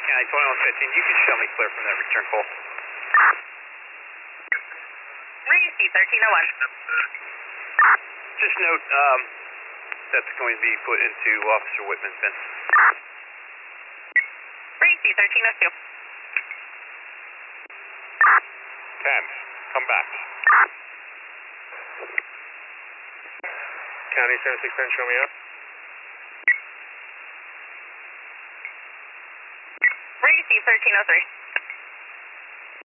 County 2115, you can show me clear from that return call. Reese 1301. Just note, that's going to be put into Officer Whitman's bin. Reese 1302. 10, come back. County 7610, show me up. Reese 1303.